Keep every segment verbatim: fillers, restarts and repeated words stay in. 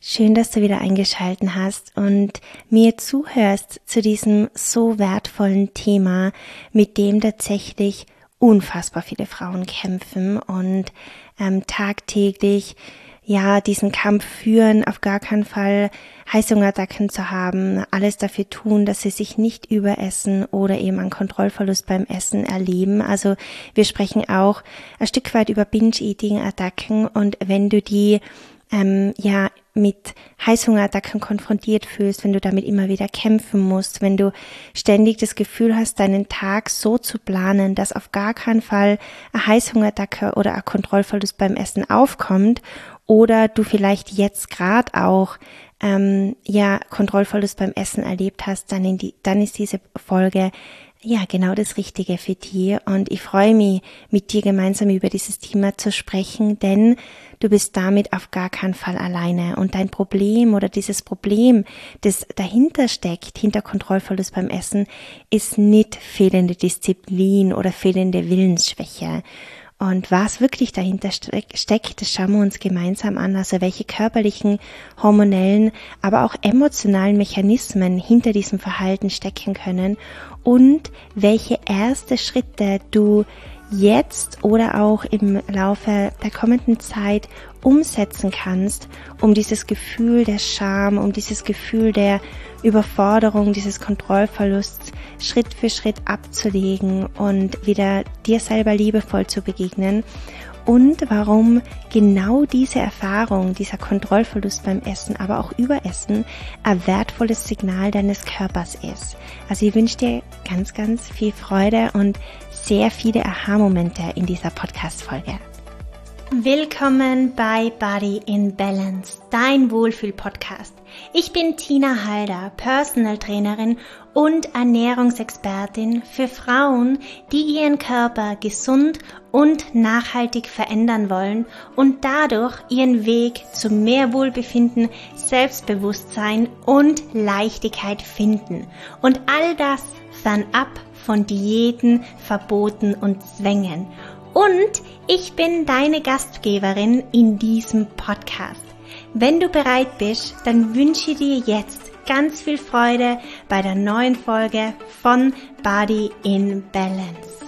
Schön, dass du wieder eingeschaltet hast und mir zuhörst zu diesem so wertvollen Thema, mit dem tatsächlich unfassbar viele Frauen kämpfen und ähm, tagtäglich ja diesen Kampf führen, auf gar keinen Fall Heißhungerattacken zu haben, alles dafür tun, dass sie sich nicht überessen oder eben einen Kontrollverlust beim Essen erleben. Also wir sprechen auch ein Stück weit über Binge-Eating-Attacken, und wenn du die ähm, ja mit Heißhungerattacken konfrontiert fühlst, wenn du damit immer wieder kämpfen musst, wenn du ständig das Gefühl hast, deinen Tag so zu planen, dass auf gar keinen Fall eine Heißhungerattacke oder ein Kontrollverlust beim Essen aufkommt, oder du vielleicht jetzt gerade auch ähm, ja Kontrollverlust beim Essen erlebt hast, dann, in die, dann ist diese Folge ja genau das Richtige für dich, und ich freue mich, mit dir gemeinsam über dieses Thema zu sprechen, denn du bist damit auf gar keinen Fall alleine, und dein Problem oder dieses Problem, das dahinter steckt, hinter Kontrollverlust beim Essen, ist nicht fehlende Disziplin oder fehlende Willensschwäche. Und was wirklich dahinter steckt, das schauen wir uns gemeinsam an, also welche körperlichen, hormonellen, aber auch emotionalen Mechanismen hinter diesem Verhalten stecken können und welche erste Schritte du jetzt oder auch im Laufe der kommenden Zeit umsetzen kannst, um dieses Gefühl der Scham, um dieses Gefühl der Überforderung, dieses Kontrollverlusts Schritt für Schritt abzulegen und wieder dir selber liebevoll zu begegnen, und warum genau diese Erfahrung, dieser Kontrollverlust beim Essen, aber auch Überessen, ein wertvolles Signal deines Körpers ist. Also ich wünsche dir ganz, ganz viel Freude und sehr viele Aha-Momente in dieser Podcast-Folge. Willkommen bei Body in Balance, dein Wohlfühl-Podcast. Ich bin Tina Halder, Personal Trainerin und Ernährungsexpertin für Frauen, die ihren Körper gesund und nachhaltig verändern wollen und dadurch ihren Weg zu mehr Wohlbefinden, Selbstbewusstsein und Leichtigkeit finden. Und all das fernab von Diäten, Verboten und Zwängen. Und ich bin deine Gastgeberin in diesem Podcast. Wenn du bereit bist, dann wünsche ich dir jetzt ganz viel Freude bei der neuen Folge von Body in Balance.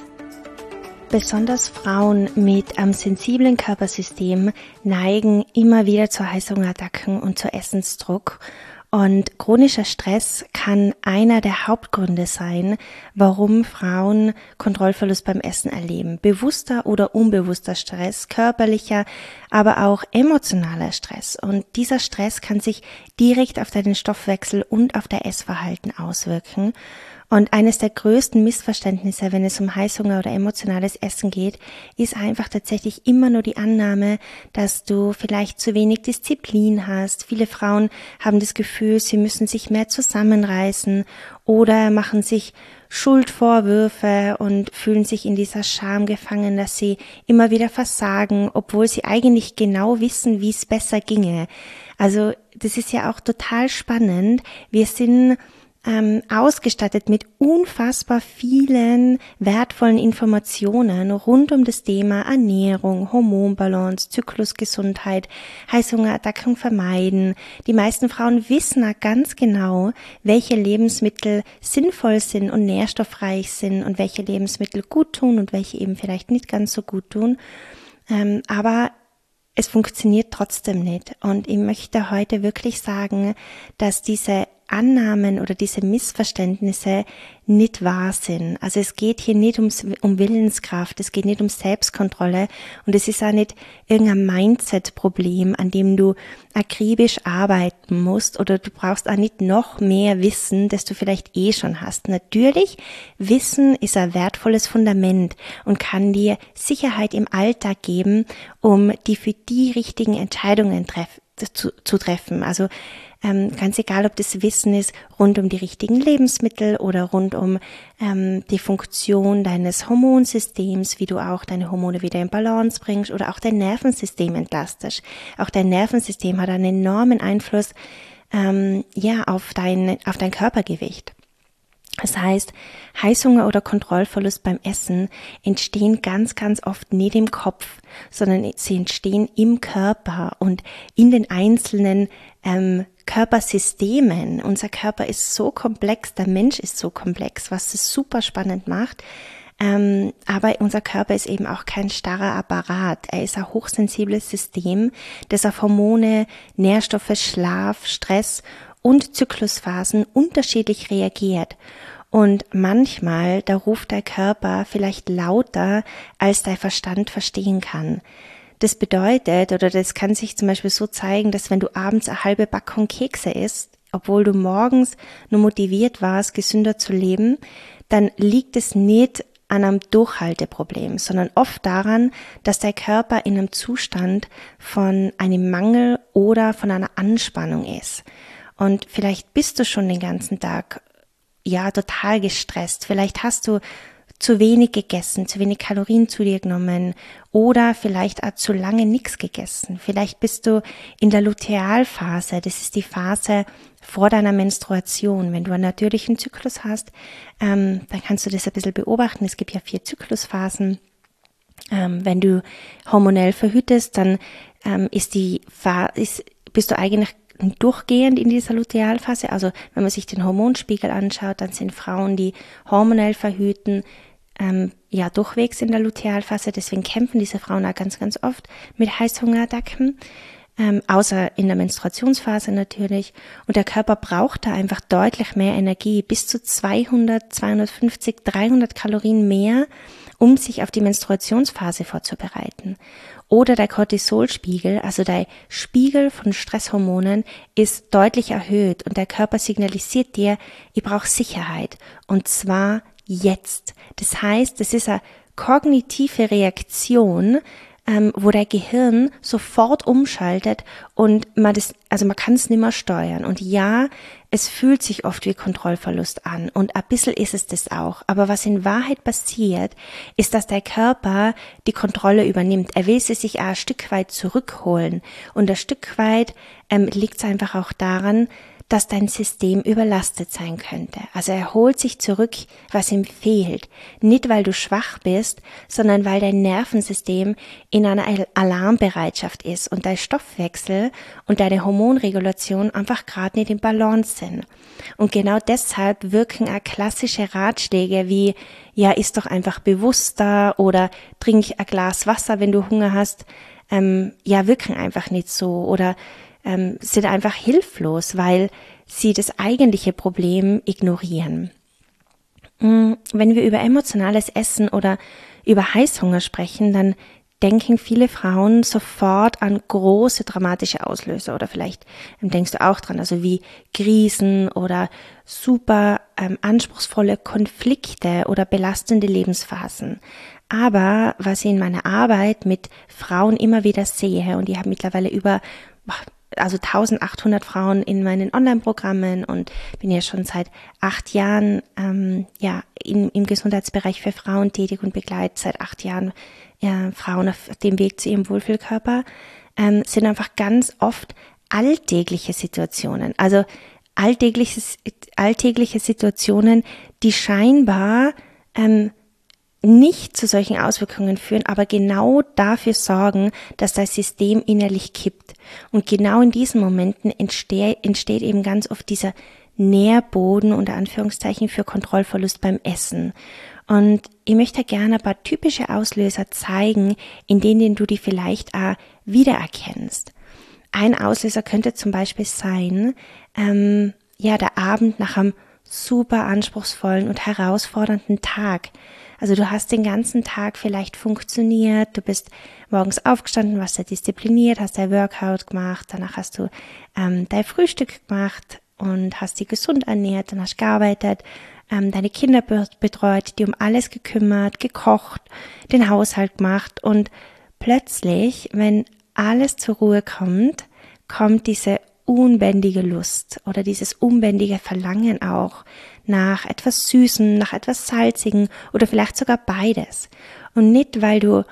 Besonders Frauen mit einem sensiblen Körpersystem neigen immer wieder zu Heißhungerattacken und zu Essensdruck. Und chronischer Stress kann einer der Hauptgründe sein, warum Frauen Kontrollverlust beim Essen erleben. Bewusster oder unbewusster Stress, körperlicher, aber auch emotionaler Stress. Und dieser Stress kann sich direkt auf deinen Stoffwechsel und auf dein Essverhalten auswirken. Und eines der größten Missverständnisse, wenn es um Heißhunger oder emotionales Essen geht, ist einfach tatsächlich immer nur die Annahme, dass du vielleicht zu wenig Disziplin hast. Viele Frauen haben das Gefühl, sie müssen sich mehr zusammenreißen oder machen sich Schuldvorwürfe und fühlen sich in dieser Scham gefangen, dass sie immer wieder versagen, obwohl sie eigentlich genau wissen, wie es besser ginge. Also das ist ja auch total spannend. Wir sind Ähm, ausgestattet mit unfassbar vielen wertvollen Informationen rund um das Thema Ernährung, Hormonbalance, Zyklusgesundheit, Heißhungerattacken vermeiden. Die meisten Frauen wissen auch ganz genau, welche Lebensmittel sinnvoll sind und nährstoffreich sind und welche Lebensmittel gut tun und welche eben vielleicht nicht ganz so gut tun. Ähm, aber es funktioniert trotzdem nicht. Und ich möchte heute wirklich sagen, dass diese Annahmen oder diese Missverständnisse nicht wahr sind. Also es geht hier nicht ums, um Willenskraft, es geht nicht um Selbstkontrolle, und es ist auch nicht irgendein Mindset-Problem, an dem du akribisch arbeiten musst, oder du brauchst auch nicht noch mehr Wissen, das du vielleicht eh schon hast. Natürlich, Wissen ist ein wertvolles Fundament und kann dir Sicherheit im Alltag geben, um die für die richtigen Entscheidungen treff, zu, zu treffen. Also Ähm, ganz egal, ob das Wissen ist rund um die richtigen Lebensmittel oder rund um ähm, die Funktion deines Hormonsystems, wie du auch deine Hormone wieder in Balance bringst oder auch dein Nervensystem entlastest. Auch dein Nervensystem hat einen enormen Einfluss ähm, ja auf dein auf dein Körpergewicht. Das heißt, Heißhunger oder Kontrollverlust beim Essen entstehen ganz, ganz oft nicht im Kopf, sondern sie entstehen im Körper und in den einzelnen ähm, Körpersystemen. Unser Körper ist so komplex, der Mensch ist so komplex, was es super spannend macht. Ähm, aber unser Körper ist eben auch kein starrer Apparat. Er ist ein hochsensibles System, das auf Hormone, Nährstoffe, Schlaf, Stress und Zyklusphasen unterschiedlich reagiert. Und manchmal, da ruft der Körper vielleicht lauter, als dein Verstand verstehen kann. Das bedeutet, oder das kann sich zum Beispiel so zeigen, dass wenn du abends eine halbe Packung Kekse isst, obwohl du morgens nur motiviert warst, gesünder zu leben, dann liegt es nicht an einem Durchhalteproblem, sondern oft daran, dass der Körper in einem Zustand von einem Mangel oder von einer Anspannung ist. Und vielleicht bist du schon den ganzen Tag ja total gestresst. Vielleicht hast du zu wenig gegessen, zu wenig Kalorien zu dir genommen oder vielleicht auch zu lange nichts gegessen. Vielleicht bist du in der Lutealphase, das ist die Phase vor deiner Menstruation. Wenn du einen natürlichen Zyklus hast, ähm, dann kannst du das ein bisschen beobachten. Es gibt ja vier Zyklusphasen. Ähm, wenn du hormonell verhütest, dann ähm, ist die Phase, ist, bist du eigentlich durchgehend in dieser Lutealphase. Also wenn man sich den Hormonspiegel anschaut, dann sind Frauen, die hormonell verhüten, ähm, ja durchwegs in der Lutealphase. Deswegen kämpfen diese Frauen auch ganz, ganz oft mit Heißhungerattacken. Ähm, außer in der Menstruationsphase natürlich. Und der Körper braucht da einfach deutlich mehr Energie, bis zu zweihundert, zweihundertfünfzig, dreihundert Kalorien mehr, um sich auf die Menstruationsphase vorzubereiten. Oder der Cortisolspiegel, also der Spiegel von Stresshormonen, ist deutlich erhöht und der Körper signalisiert dir, ich brauche Sicherheit und zwar jetzt. Das heißt, es ist eine kognitive Reaktion, ähm, wo der Gehirn sofort umschaltet und man das, also man kann es nicht mehr steuern. Und ja, es fühlt sich oft wie Kontrollverlust an und ein bisschen ist es das auch. Aber was in Wahrheit passiert, ist, dass der Körper die Kontrolle übernimmt. Er will sie sich auch ein Stück weit zurückholen. Und ein Stück weit ähm, liegt es einfach auch daran, dass dein System überlastet sein könnte. Also er holt sich zurück, was ihm fehlt. Nicht, weil du schwach bist, sondern weil dein Nervensystem in einer Alarmbereitschaft ist und dein Stoffwechsel und deine Hormonregulation einfach gerade nicht im Balance sind. Und genau deshalb wirken auch klassische Ratschläge wie, ja, iss doch einfach bewusster oder trink ein Glas Wasser, wenn du Hunger hast, ähm, ja, wirken einfach nicht so oder ähm, sind einfach hilflos, weil sie das eigentliche Problem ignorieren. Wenn wir über emotionales Essen oder über Heißhunger sprechen, dann denken viele Frauen sofort an große dramatische Auslöser oder vielleicht ähm, denkst du auch dran, also wie Krisen oder super ähm, anspruchsvolle Konflikte oder belastende Lebensphasen. Aber was ich in meiner Arbeit mit Frauen immer wieder sehe, und ich habe mittlerweile über also eintausendachthundert Frauen in meinen Online-Programmen und bin ja schon seit acht Jahren ähm, ja in, im Gesundheitsbereich für Frauen tätig und begleite seit acht Jahren ja, Frauen auf dem Weg zu ihrem Wohlfühlkörper, ähm, sind einfach ganz oft alltägliche Situationen. Also alltägliche, alltägliche Situationen, die scheinbar ähm, nicht zu solchen Auswirkungen führen, aber genau dafür sorgen, dass das System innerlich kippt. Und genau in diesen Momenten entsteht, entsteht eben ganz oft dieser Nährboden unter Anführungszeichen für Kontrollverlust beim Essen. Und ich möchte gerne ein paar typische Auslöser zeigen, in denen du die vielleicht auch wiedererkennst. Ein Auslöser könnte zum Beispiel sein, ähm, ja, der Abend nach einem super anspruchsvollen und herausfordernden Tag. Also du hast den ganzen Tag vielleicht funktioniert, du bist morgens aufgestanden, warst sehr diszipliniert, hast dein Workout gemacht, danach hast du ähm, dein Frühstück gemacht und hast dich gesund ernährt, dann hast du gearbeitet, ähm, deine Kinder betreut, die um alles gekümmert, gekocht, den Haushalt gemacht und plötzlich, wenn alles zur Ruhe kommt, kommt diese unbändige Lust oder dieses unbändige Verlangen auch nach etwas Süßem, nach etwas Salzigem oder vielleicht sogar beides. Und nicht, weil du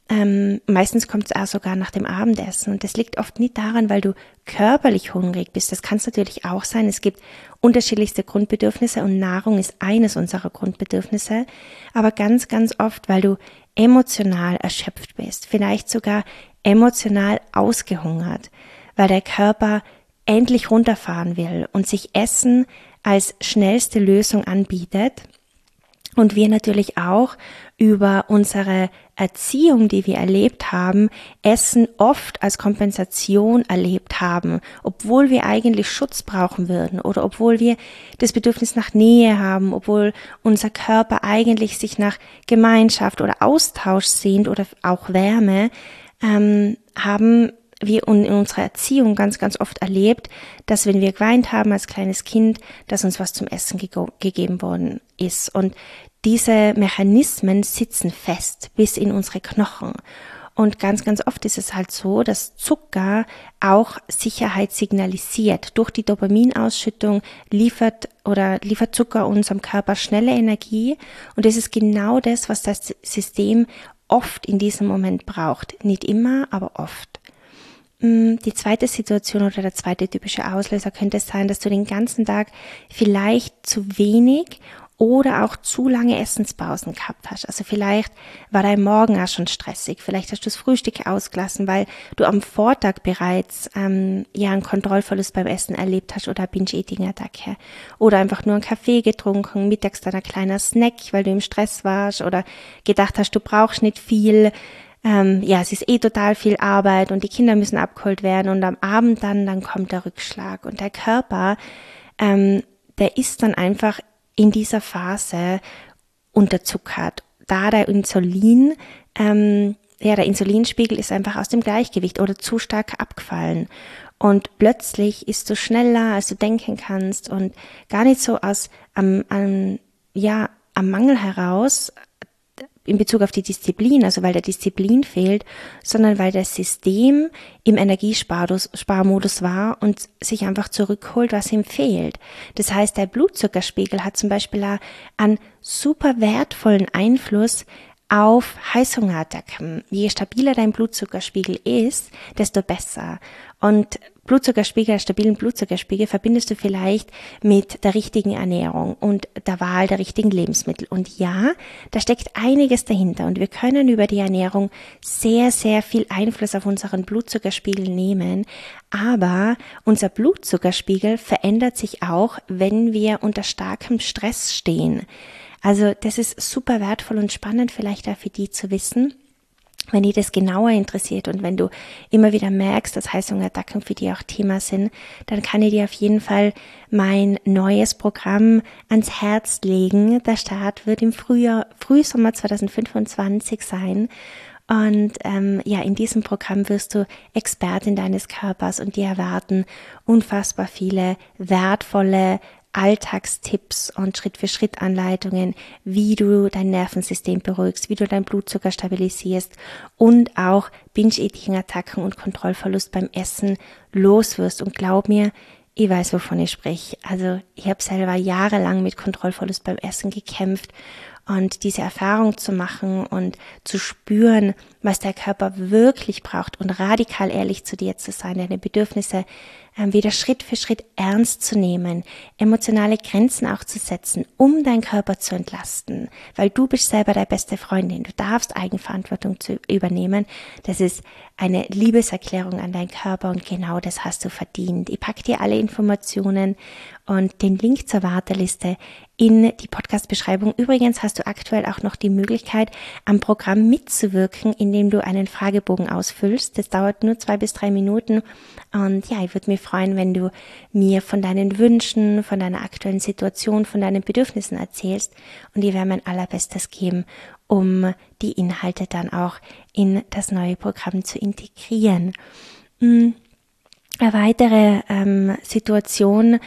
Ähm, meistens kommt es auch sogar nach dem Abendessen und das liegt oft nicht daran, weil du körperlich hungrig bist. Das kann es natürlich auch sein. Es gibt unterschiedlichste Grundbedürfnisse und Nahrung ist eines unserer Grundbedürfnisse, aber ganz, ganz oft, weil du emotional erschöpft bist, vielleicht sogar emotional ausgehungert, weil der Körper endlich runterfahren will und sich Essen als schnellste Lösung anbietet. Und wir natürlich auch über unsere Erziehung, die wir erlebt haben, Essen oft als Kompensation erlebt haben, obwohl wir eigentlich Schutz brauchen würden oder obwohl wir das Bedürfnis nach Nähe haben, obwohl unser Körper eigentlich sich nach Gemeinschaft oder Austausch sehnt oder auch Wärme, ähm, haben wir in unserer Erziehung ganz, ganz oft erlebt, dass wenn wir geweint haben als kleines Kind, dass uns was zum Essen ge- gegeben worden ist. Und diese Mechanismen sitzen fest bis in unsere Knochen. Und ganz, ganz oft ist es halt so, dass Zucker auch Sicherheit signalisiert. Durch die Dopaminausschüttung liefert oder liefert Zucker unserem Körper schnelle Energie. Und das ist genau das, was das System oft in diesem Moment braucht. Nicht immer, aber oft. Die zweite Situation oder der zweite typische Auslöser könnte es sein, dass du den ganzen Tag vielleicht zu wenig oder auch zu lange Essenspausen gehabt hast. Also vielleicht war dein Morgen auch schon stressig, vielleicht hast du das Frühstück ausgelassen, weil du am Vortag bereits ähm, ja einen Kontrollverlust beim Essen erlebt hast oder Binge-Eating-Attacke oder einfach nur einen Kaffee getrunken, mittags dann ein kleiner Snack, weil du im Stress warst oder gedacht hast, du brauchst nicht viel. Ähm, ja, es ist eh total viel Arbeit und die Kinder müssen abgeholt werden und am Abend dann, dann kommt der Rückschlag und der Körper, ähm, der ist dann einfach in dieser Phase unterzuckert, da der Insulin, ähm, ja, der Insulinspiegel ist einfach aus dem Gleichgewicht oder zu stark abgefallen und plötzlich ist du schneller, als du denken kannst und gar nicht so aus am, am ja, am Mangel heraus, in Bezug auf die Disziplin, also weil der Disziplin fehlt, sondern weil das System im Energiesparmodus war und sich einfach zurückholt, was ihm fehlt. Das heißt, der Blutzuckerspiegel hat zum Beispiel einen super wertvollen Einfluss auf Heißhungerattacken. Je stabiler dein Blutzuckerspiegel ist, desto besser. Und Blutzuckerspiegel, stabilen Blutzuckerspiegel verbindest du vielleicht mit der richtigen Ernährung und der Wahl der richtigen Lebensmittel. Und ja, da steckt einiges dahinter und wir können über die Ernährung sehr, sehr viel Einfluss auf unseren Blutzuckerspiegel nehmen. Aber unser Blutzuckerspiegel verändert sich auch, wenn wir unter starkem Stress stehen. Also das ist super wertvoll und spannend vielleicht auch für die zu wissen, wenn die das genauer interessiert und wenn du immer wieder merkst, dass Heißhungerattacken für die auch Thema sind, dann kann ich dir auf jeden Fall mein neues Programm ans Herz legen. Der Start wird im Frühjahr, Frühsommer zwanzig fünfundzwanzig sein. Und ähm, ja, in diesem Programm wirst du Expertin deines Körpers und dir erwarten unfassbar viele wertvolle Alltagstipps und Schritt-für-Schritt-Anleitungen, wie du dein Nervensystem beruhigst, wie du deinen Blutzucker stabilisierst und auch Binge-Eating-Attacken und Kontrollverlust beim Essen loswirst. Und glaub mir, ich weiß, wovon ich spreche. Also ich habe selber jahrelang mit Kontrollverlust beim Essen gekämpft und diese Erfahrung zu machen und zu spüren, was der Körper wirklich braucht und radikal ehrlich zu dir zu sein, deine Bedürfnisse ähm, wieder Schritt für Schritt ernst zu nehmen, emotionale Grenzen auch zu setzen, um deinen Körper zu entlasten, weil du bist selber deine beste Freundin, du darfst Eigenverantwortung zu übernehmen, das ist eine Liebeserklärung an deinen Körper und genau das hast du verdient. Ich packe dir alle Informationen und den Link zur Warteliste in die Podcast-Beschreibung. Übrigens hast du aktuell auch noch die Möglichkeit, am Programm mitzuwirken, indem du einen Fragebogen ausfüllst. Das dauert nur zwei bis drei Minuten. Und ja, ich würde mich freuen, wenn du mir von deinen Wünschen, von deiner aktuellen Situation, von deinen Bedürfnissen erzählst. Und ich werde mein Allerbestes geben, um die Inhalte dann auch in das neue Programm zu integrieren. Eine weitere ähm, Situation,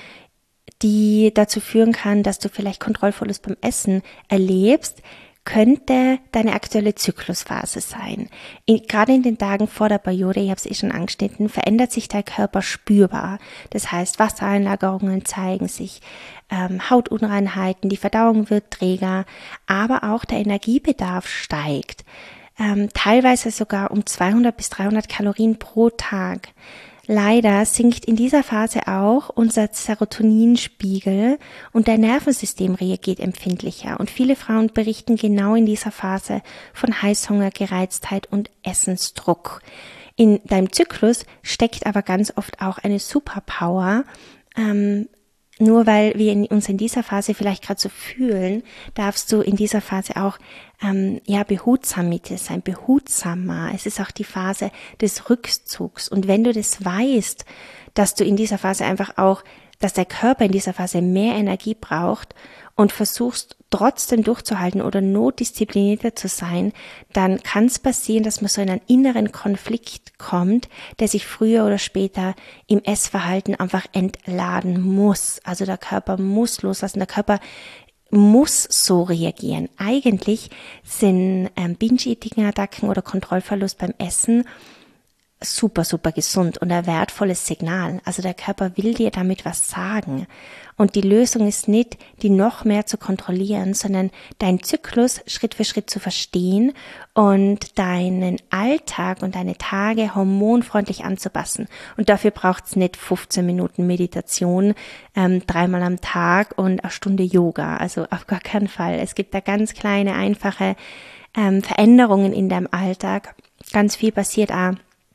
die dazu führen kann, dass du vielleicht Kontrollverlust beim Essen erlebst, könnte deine aktuelle Zyklusphase sein. In, gerade in den Tagen vor der Periode, ich habe es eh schon angeschnitten, verändert sich dein Körper spürbar. Das heißt, Wassereinlagerungen zeigen sich, ähm, Hautunreinheiten, die Verdauung wird träger, aber auch der Energiebedarf steigt. ähm, teilweise sogar um zweihundert bis dreihundert Kalorien pro Tag. Leider sinkt in dieser Phase auch unser Serotoninspiegel und dein Nervensystem reagiert empfindlicher. Und viele Frauen berichten genau in dieser Phase von Heißhunger, Gereiztheit und Essensdruck. In deinem Zyklus steckt aber ganz oft auch eine Superpower. Ähm, nur weil wir in, uns in dieser Phase vielleicht gerade so fühlen, darfst du in dieser Phase auch ähm, ja behutsam mit dir sein, behutsamer. Es ist auch die Phase des Rückzugs. Und wenn du das weißt, dass du in dieser Phase einfach auch, dass der Körper in dieser Phase mehr Energie braucht und versuchst trotzdem durchzuhalten oder notdisziplinierter zu sein, dann kann es passieren, dass man so in einen inneren Konflikt kommt, der sich früher oder später im Essverhalten einfach entladen muss. Also der Körper muss loslassen, der Körper muss so reagieren. Eigentlich sind ähm, Binge-Eating-Attacken oder Kontrollverlust beim Essen super, super gesund und ein wertvolles Signal. Also der Körper will dir damit was sagen. Und die Lösung ist nicht, die noch mehr zu kontrollieren, sondern deinen Zyklus Schritt für Schritt zu verstehen und deinen Alltag und deine Tage hormonfreundlich anzupassen. Und dafür braucht es nicht fünfzehn Minuten Meditation, ähm, dreimal am Tag und eine Stunde Yoga. Also auf gar keinen Fall. Es gibt da ganz kleine, einfache ähm, Veränderungen in deinem Alltag. Ganz viel passiert auch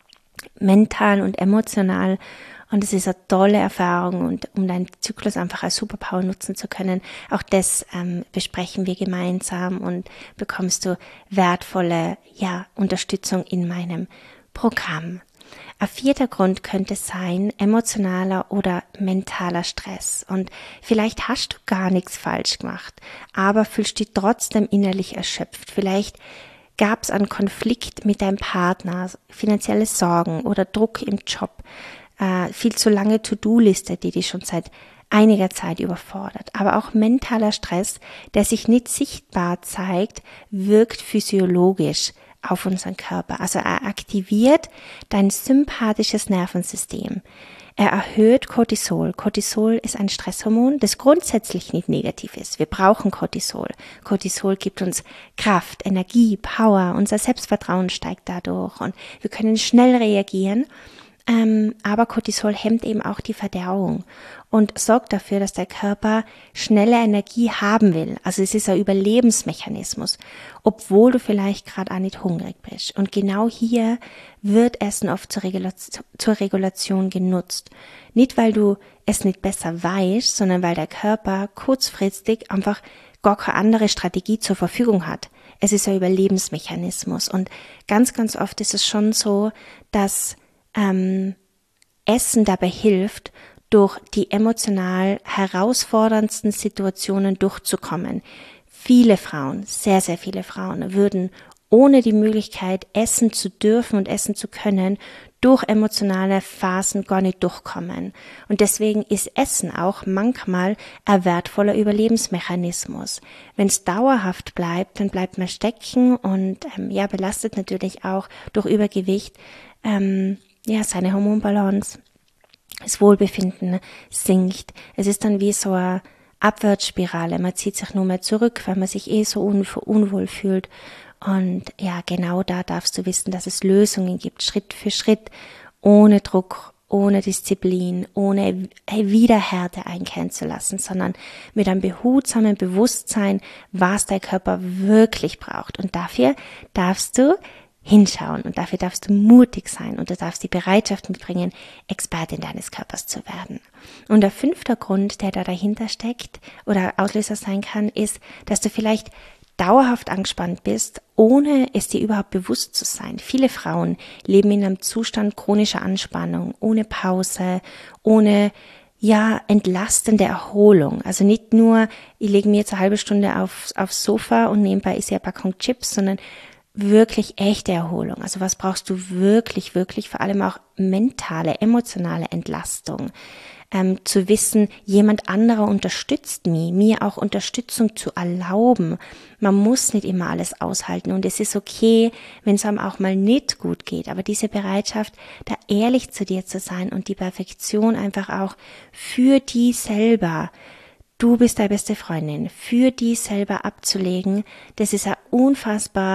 mental und emotional, und es ist eine tolle Erfahrung, und um deinen Zyklus einfach als Superpower nutzen zu können, auch das ähm, besprechen wir gemeinsam und bekommst du wertvolle ja Unterstützung in meinem Programm. Ein vierter Grund könnte sein emotionaler oder mentaler Stress, und vielleicht hast du gar nichts falsch gemacht, aber fühlst dich trotzdem innerlich erschöpft. Vielleicht gab es einen Konflikt mit deinem Partner, finanzielle Sorgen oder Druck im Job, äh, viel zu lange To-Do-Liste, die dich schon seit einiger Zeit überfordert. Aber auch mentaler Stress, der sich nicht sichtbar zeigt, wirkt physiologisch auf unseren Körper. Also er aktiviert dein sympathisches Nervensystem. Er erhöht Cortisol. Cortisol ist ein Stresshormon, das grundsätzlich nicht negativ ist. Wir brauchen Cortisol. Cortisol gibt uns Kraft, Energie, Power. Unser Selbstvertrauen steigt dadurch und wir können schnell reagieren. Ähm, aber Cortisol hemmt eben auch die Verdauung und sorgt dafür, dass der Körper schnelle Energie haben will. Also es ist ein Überlebensmechanismus, obwohl du vielleicht gerade auch nicht hungrig bist. Und genau hier wird Essen oft zur Regulation, zur Regulation genutzt. Nicht, weil du es nicht besser weißt, sondern weil der Körper kurzfristig einfach gar keine andere Strategie zur Verfügung hat. Es ist ein Überlebensmechanismus, und ganz, ganz oft ist es schon so, dass ähm, Essen dabei hilft, durch die emotional herausforderndsten Situationen durchzukommen. Viele Frauen, sehr, sehr viele Frauen würden ohne die Möglichkeit, essen zu dürfen und essen zu können, durch emotionale Phasen gar nicht durchkommen. Und deswegen ist Essen auch manchmal ein wertvoller Überlebensmechanismus. Wenn es dauerhaft bleibt, dann bleibt man stecken und ähm, ja belastet natürlich auch durch Übergewicht ähm, ja seine Hormonbalance. Das Wohlbefinden sinkt. Es ist dann wie so eine Abwärtsspirale. Man zieht sich nur mehr zurück, weil man sich eh so un- unwohl fühlt. Und ja, genau da darfst du wissen, dass es Lösungen gibt, Schritt für Schritt, ohne Druck, ohne Disziplin, ohne Widerhärte einkehren zu lassen, sondern mit einem behutsamen Bewusstsein, was dein Körper wirklich braucht. Und dafür darfst du hinschauen und dafür darfst du mutig sein und du darfst die Bereitschaft mitbringen, Expertin deines Körpers zu werden. Und der fünfte Grund, der da dahinter steckt oder Auslöser sein kann, ist, dass du vielleicht dauerhaft angespannt bist, ohne es dir überhaupt bewusst zu sein. Viele Frauen leben in einem Zustand chronischer Anspannung, ohne Pause, ohne ja entlastende Erholung. Also nicht nur, ich lege mir jetzt eine halbe Stunde auf, aufs Sofa und nebenbei ist ja eine Packung Chips, sondern wirklich echte Erholung. Also was brauchst du wirklich, wirklich, vor allem auch mentale, emotionale Entlastung. Ähm, zu wissen, jemand anderer unterstützt mich, mir auch Unterstützung zu erlauben. Man muss nicht immer alles aushalten und es ist okay, wenn es einem auch mal nicht gut geht, aber diese Bereitschaft, da ehrlich zu dir zu sein und die Perfektion einfach auch für die selber, du bist deine beste Freundin, für die selber abzulegen, das ist ein unfassbar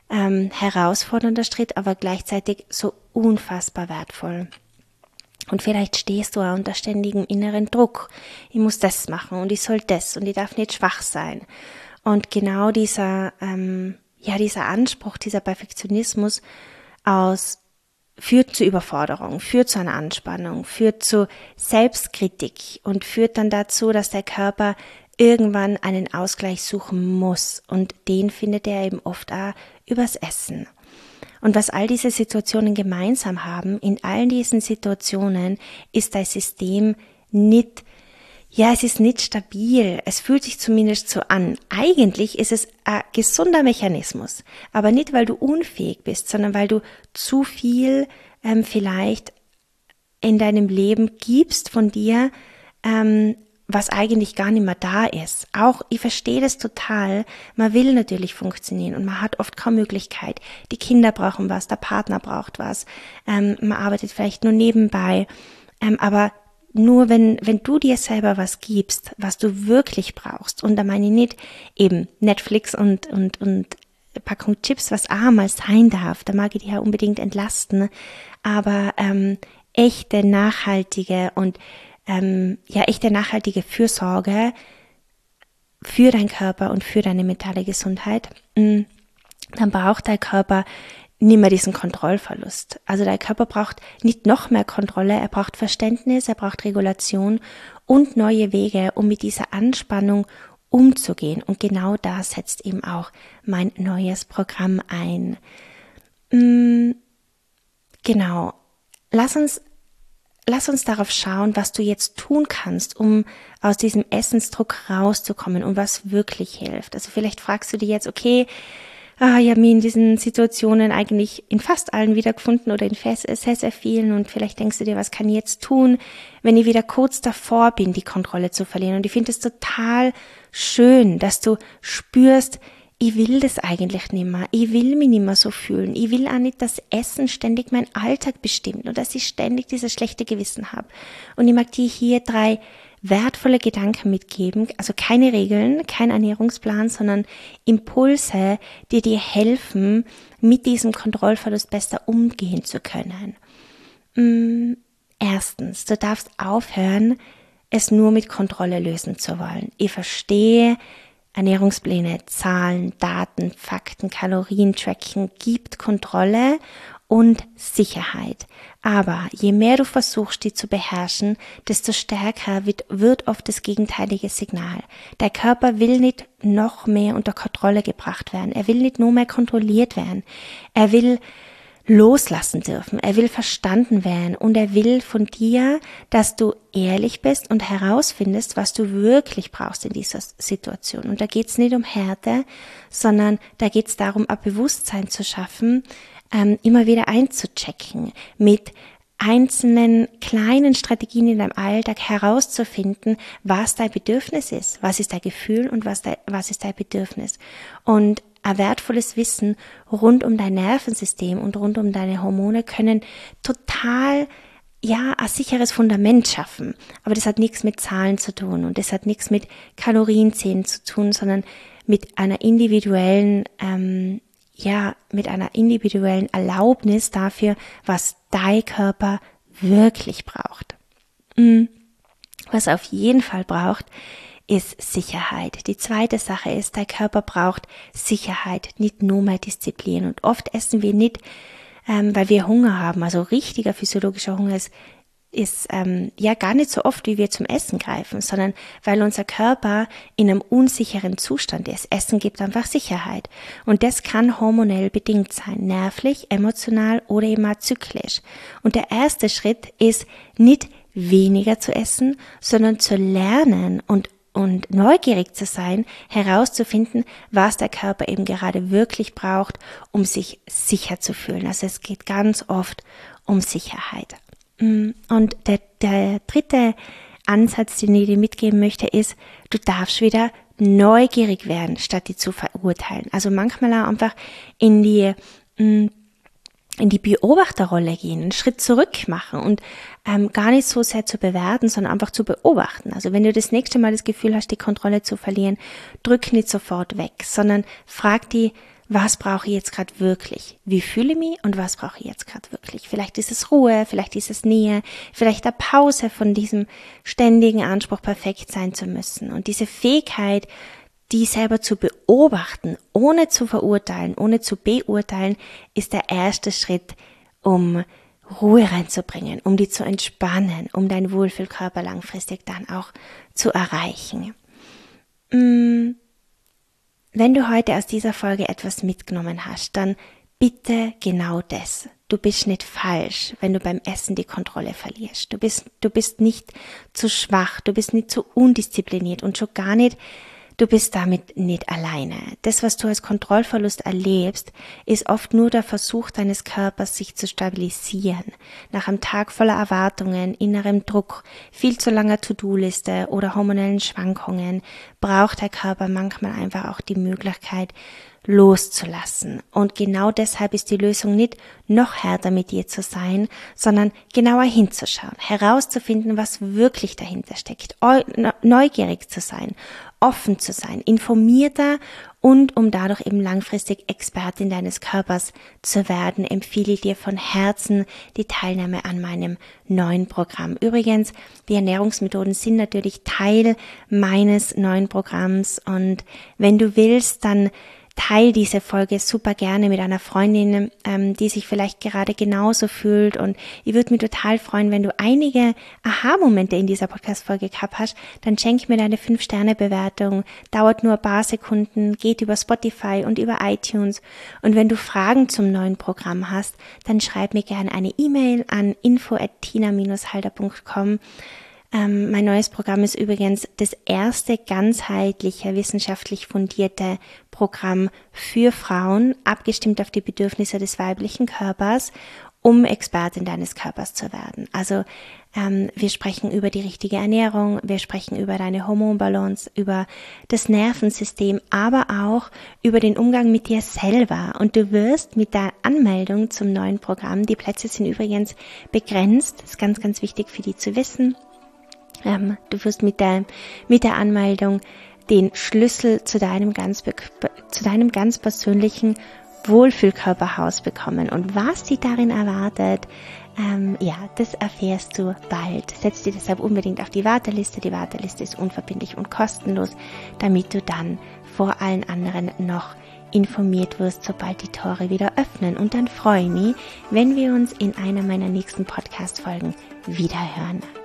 ähm, herausfordernder Schritt, aber gleichzeitig so unfassbar wertvoll. Und vielleicht stehst du auch unter ständigem inneren Druck. Ich muss das machen und ich soll das und ich darf nicht schwach sein. Und genau dieser, ähm, ja, dieser Anspruch, dieser Perfektionismus aus führt zu Überforderung, führt zu einer Anspannung, führt zu Selbstkritik und führt dann dazu, dass der Körper irgendwann einen Ausgleich suchen muss. Und den findet er eben oft auch übers Essen. Und was all diese Situationen gemeinsam haben, in all diesen Situationen ist das System nicht, ja, es ist nicht stabil. Es fühlt sich zumindest so an. Eigentlich ist es ein gesunder Mechanismus, aber nicht, weil du unfähig bist, sondern weil du zu viel ähm, vielleicht in deinem Leben gibst von dir, ähm, was eigentlich gar nicht mehr da ist. Auch, ich verstehe das total, man will natürlich funktionieren und man hat oft kaum Möglichkeit. Die Kinder brauchen was, der Partner braucht was, ähm, man arbeitet vielleicht nur nebenbei, ähm, aber nur wenn, wenn du dir selber was gibst, was du wirklich brauchst, und da meine ich nicht eben Netflix und, und, und Packung Chips, was auch mal sein darf, da mag ich dich ja unbedingt entlasten, aber ähm, echte, nachhaltige und Ähm, ja, echte nachhaltige Fürsorge für deinen Körper und für deine mentale Gesundheit, dann braucht dein Körper nicht mehr diesen Kontrollverlust. Also dein Körper braucht nicht noch mehr Kontrolle, er braucht Verständnis, er braucht Regulation und neue Wege, um mit dieser Anspannung umzugehen. Und genau da setzt eben auch mein neues Programm ein. Genau. Lass uns Lass uns darauf schauen, was du jetzt tun kannst, um aus diesem Essensdruck rauszukommen und was wirklich hilft. Also vielleicht fragst du dir jetzt, okay, ah, ich habe mich in diesen Situationen eigentlich in fast allen wiedergefunden oder in sehr, sehr, sehr vielen, und vielleicht denkst du dir, was kann ich jetzt tun, wenn ich wieder kurz davor bin, die Kontrolle zu verlieren. Und ich finde es total schön, dass du spürst, ich will das eigentlich nicht mehr, ich will mich nicht mehr so fühlen, ich will auch nicht, dass Essen ständig meinen Alltag bestimmt und dass ich ständig dieses schlechte Gewissen habe. Und ich mag dir hier drei wertvolle Gedanken mitgeben, also keine Regeln, kein Ernährungsplan, sondern Impulse, die dir helfen, mit diesem Kontrollverlust besser umgehen zu können. Erstens, du darfst aufhören, es nur mit Kontrolle lösen zu wollen. Ich verstehe, Ernährungspläne, Zahlen, Daten, Fakten, Kalorien-Tracking gibt Kontrolle und Sicherheit. Aber je mehr du versuchst, die zu beherrschen, desto stärker wird, wird oft das gegenteilige Signal. Der Körper will nicht noch mehr unter Kontrolle gebracht werden. Er will nicht nur mehr kontrolliert werden. Er will loslassen dürfen. Er will verstanden werden und er will von dir, dass du ehrlich bist und herausfindest, was du wirklich brauchst in dieser Situation. Und da geht es nicht um Härte, sondern da geht es darum, ein Bewusstsein zu schaffen, ähm, immer wieder einzuchecken, mit einzelnen kleinen Strategien in deinem Alltag herauszufinden, was dein Bedürfnis ist, was ist dein Gefühl und was, dein, was ist dein Bedürfnis. Und ein wertvolles Wissen rund um dein Nervensystem und rund um deine Hormone können total, ja, ein sicheres Fundament schaffen. Aber das hat nichts mit Zahlen zu tun und das hat nichts mit Kalorienzählen zu tun, sondern mit einer individuellen, ähm, ja, mit einer individuellen Erlaubnis dafür, was dein Körper wirklich braucht. Was er auf jeden Fall braucht, ist Sicherheit. Die zweite Sache ist, dein Körper braucht Sicherheit, nicht nur mehr Disziplin. Und oft essen wir nicht, ähm, weil wir Hunger haben. Also richtiger physiologischer Hunger ist, ist ähm, ja gar nicht so oft, wie wir zum Essen greifen, sondern weil unser Körper in einem unsicheren Zustand ist. Essen gibt einfach Sicherheit. Und das kann hormonell bedingt sein, nervlich, emotional oder eben auch zyklisch. Und der erste Schritt ist nicht weniger zu essen, sondern zu lernen und und neugierig zu sein, herauszufinden, was der Körper eben gerade wirklich braucht, um sich sicher zu fühlen. Also es geht ganz oft um Sicherheit. Und der, der dritte Ansatz, den ich dir mitgeben möchte, ist, du darfst wieder neugierig werden, statt die zu verurteilen. Also manchmal auch einfach in die in die Beobachterrolle gehen, einen Schritt zurück machen und ähm, gar nicht so sehr zu bewerten, sondern einfach zu beobachten. Also wenn du das nächste Mal das Gefühl hast, die Kontrolle zu verlieren, drück nicht sofort weg, sondern frag die, was brauche ich jetzt gerade wirklich? Wie fühle ich mich und was brauche ich jetzt gerade wirklich? Vielleicht ist es Ruhe, vielleicht ist es Nähe, vielleicht eine Pause von diesem ständigen Anspruch, perfekt sein zu müssen. Und diese Fähigkeit, die selber zu beobachten, ohne zu verurteilen, ohne zu beurteilen, ist der erste Schritt, um Ruhe reinzubringen, um die zu entspannen, um deinen Wohlfühlkörper langfristig dann auch zu erreichen. Mmh. Wenn du heute aus dieser Folge etwas mitgenommen hast, dann bitte genau das. Du bist nicht falsch, wenn du beim Essen die Kontrolle verlierst. Du bist, du bist nicht zu schwach, du bist nicht zu undiszipliniert und schon gar nicht, du bist damit nicht alleine. Das, was du als Kontrollverlust erlebst, ist oft nur der Versuch deines Körpers, sich zu stabilisieren. Nach einem Tag voller Erwartungen, innerem Druck, viel zu langer To-Do-Liste oder hormonellen Schwankungen braucht der Körper manchmal einfach auch die Möglichkeit, loszulassen. Und genau deshalb ist die Lösung nicht, noch härter mit dir zu sein, sondern genauer hinzuschauen, herauszufinden, was wirklich dahinter steckt, neugierig zu sein, offen zu sein, informierter und um dadurch eben langfristig Expertin deines Körpers zu werden, empfehle ich dir von Herzen die Teilnahme an meinem neuen Programm. Übrigens, die Ernährungsmethoden sind natürlich Teil meines neuen Programms und wenn du willst, dann teil diese Folge super gerne mit einer Freundin, ähm, die sich vielleicht gerade genauso fühlt und ich würde mich total freuen, wenn du einige Aha-Momente in dieser Podcast-Folge gehabt hast, dann schenk mir deine fünf Sterne Bewertung, dauert nur ein paar Sekunden, geht über Spotify und über iTunes und wenn du Fragen zum neuen Programm hast, dann schreib mir gerne eine E-Mail an info at tina dash halder punkt com. Ähm, mein neues Programm ist übrigens das erste ganzheitliche, wissenschaftlich fundierte Programm für Frauen, abgestimmt auf die Bedürfnisse des weiblichen Körpers, um Expertin deines Körpers zu werden. Also ähm, wir sprechen über die richtige Ernährung, wir sprechen über deine Hormonbalance, über das Nervensystem, aber auch über den Umgang mit dir selber. Und du wirst mit der Anmeldung zum neuen Programm, die Plätze sind übrigens begrenzt, das ist ganz, ganz wichtig für die zu wissen, Ähm, du wirst mit der, mit der Anmeldung den Schlüssel zu deinem ganz, zu deinem ganz persönlichen Wohlfühlkörperhaus bekommen. Und was dich darin erwartet, ähm, ja, das erfährst du bald. Setz dich deshalb unbedingt auf die Warteliste. Die Warteliste ist unverbindlich und kostenlos, damit du dann vor allen anderen noch informiert wirst, sobald die Tore wieder öffnen. Und dann freue ich mich, wenn wir uns in einer meiner nächsten Podcast-Folgen wiederhören.